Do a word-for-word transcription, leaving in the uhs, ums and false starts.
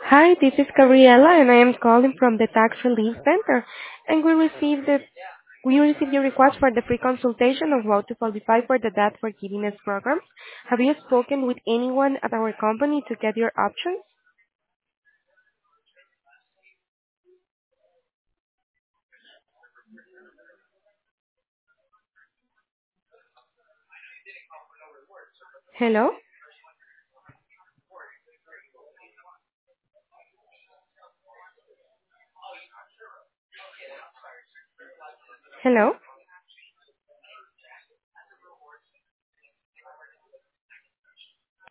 Hi, this is Gabriela, and I am calling from the Tax Relief Center, and we received the we received your request for the free consultation of how to qualify for the Debt Forgiveness Program. Have you spoken with anyone at our company to get your options? Hello? Hello?